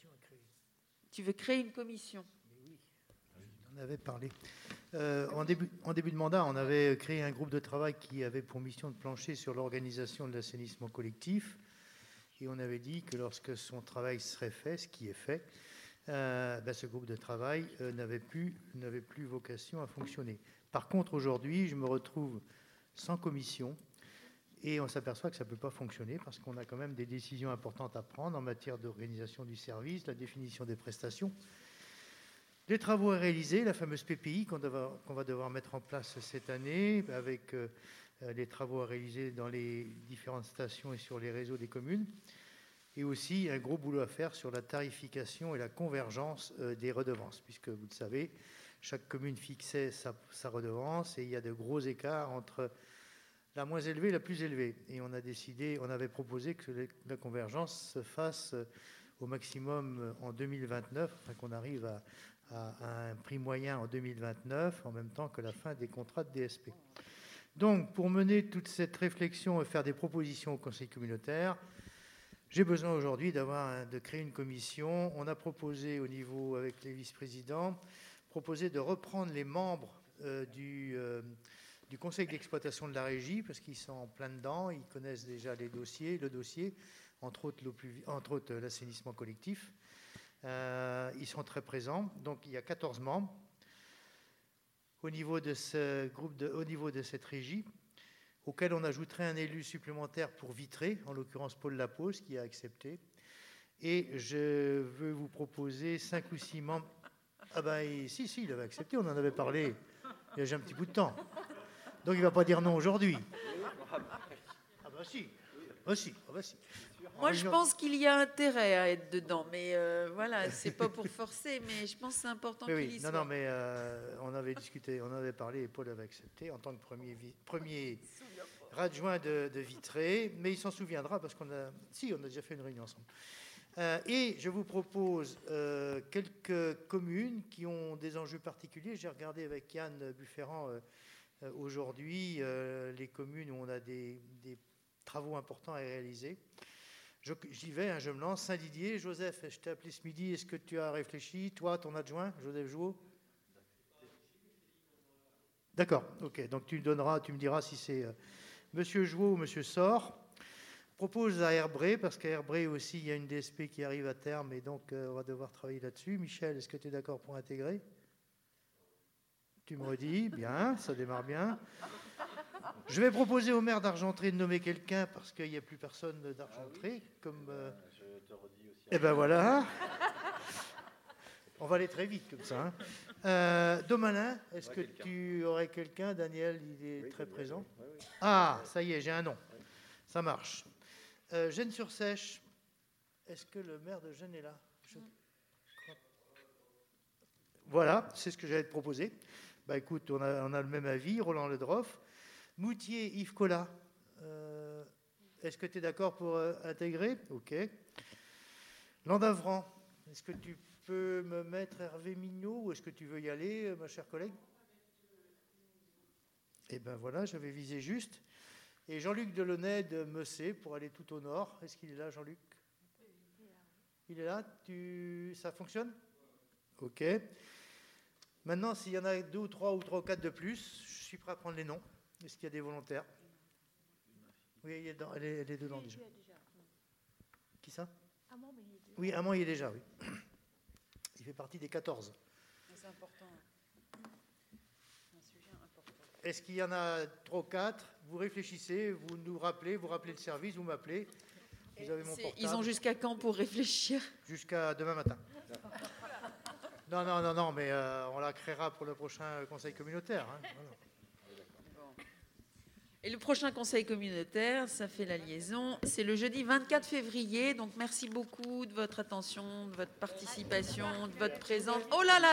Tu veux créer une commission? Oui, on avait parlé. En début de mandat, on avait créé un groupe de travail qui avait pour mission de plancher sur l'organisation de l'assainissement collectif. Et on avait dit que lorsque son travail serait fait, ce qui est fait, ce groupe de travail n'avait plus vocation à fonctionner. Par contre, aujourd'hui, je me retrouve sans commission et on s'aperçoit que ça ne peut pas fonctionner parce qu'on a quand même des décisions importantes à prendre en matière d'organisation du service, la définition des prestations, les travaux à réaliser, la fameuse PPI qu'on va devoir mettre en place cette année avec les travaux à réaliser dans les différentes stations et sur les réseaux des communes, et aussi un gros boulot à faire sur la tarification et la convergence des redevances, puisque vous le savez, chaque commune fixait sa redevance et il y a de gros écarts entre la moins élevée et la plus élevée. Et on avait proposé que la convergence se fasse au maximum en 2029, afin qu'on arrive à un prix moyen en 2029, en même temps que la fin des contrats de DSP. Donc, pour mener toute cette réflexion et faire des propositions au Conseil communautaire, j'ai besoin aujourd'hui de créer une commission. On a proposé au niveau, avec les vice-présidents, de reprendre les membres du conseil d'exploitation de la régie, parce qu'ils sont en plein dedans, ils connaissent déjà le dossier, entre autres l'assainissement collectif. Ils sont très présents, donc il y a 14 membres au niveau de ce groupe, au niveau de cette régie, auquel on ajouterait un élu supplémentaire pour Vitré, en l'occurrence Paul Lapose, qui a accepté. Et je veux vous proposer 5 ou 6 membres. Ah ben, si, il avait accepté, on en avait parlé il y a déjà un petit bout de temps. Donc il ne va pas dire non aujourd'hui. Ah ben si. Moi, je pense qu'il y a intérêt à être dedans, mais voilà, c'est pas pour forcer, mais je pense que c'est important qu'il y soit. Non, mais on avait discuté, on avait parlé, et Paul avait accepté en tant que premier adjoint de Vitré, mais il s'en souviendra parce on a déjà fait une réunion ensemble. Et je vous propose quelques communes qui ont des enjeux particuliers. J'ai regardé avec Yann Bufferand aujourd'hui les communes où on a des travaux importants à réaliser. J'y vais, je me lance. Saint-Didier, Joseph, je t'ai appelé ce midi, est-ce que tu as réfléchi? Toi, ton adjoint, Joseph Jouot? D'accord, ok. Donc tu me diras si c'est Monsieur Jouot ou Monsieur Sort. Propose à Herbré, parce qu'à Herbré aussi, il y a une DSP qui arrive à terme, et donc on va devoir travailler là-dessus. Michel, est-ce que tu es d'accord pour intégrer? Tu me redis, bien, ça démarre bien. Je vais proposer au maire d'Argentré de nommer quelqu'un parce qu'il n'y a plus personne d'Argentré. Comme, je te redis aussi. Eh ben voilà. On va aller très vite comme ça. Domalin, est-ce que tu aurais quelqu'un? Daniel, il est très présent. Oui. Ah, ça y est, j'ai un nom. Ça marche. Gênes-sur-Sèche, est-ce que le maire de Gênes est là? Voilà, c'est ce que j'allais te proposer. Bah écoute, on a le même avis. Roland Ledroff. Moutier, Yves Collat, est-ce que tu es d'accord pour intégrer? Ok. Landavran, est-ce que tu peux me mettre Hervé Mignot ou est-ce que tu veux y aller, ma chère collègue? Eh bien voilà, j'avais visé juste. Et Jean-Luc Delaunay de Messé pour aller tout au nord. Est-ce qu'il est là, Jean-Luc? Il est là? Ça fonctionne? Ok. Maintenant, s'il y en a 2 ou 3 ou 4 de plus, je suis prêt à prendre les noms. Est-ce qu'il y a des volontaires? Oui, elle est dedans déjà. Qui ça? Oui, Amand, il est déjà, oui. Il fait partie des 14. C'est important. C'est un sujet important. Est-ce qu'il y en a 3 ou 4? Vous réfléchissez, vous nous rappelez, vous rappelez le service, vous m'appelez. Vous avez mon portable. Ils ont jusqu'à quand pour réfléchir? Jusqu'à demain matin. Non, mais on la créera pour le prochain conseil communautaire. Hein. Voilà. Et le prochain conseil communautaire, ça fait la liaison, c'est le jeudi 24 février. Donc merci beaucoup de votre attention, de votre participation, de votre présence. Oh là là!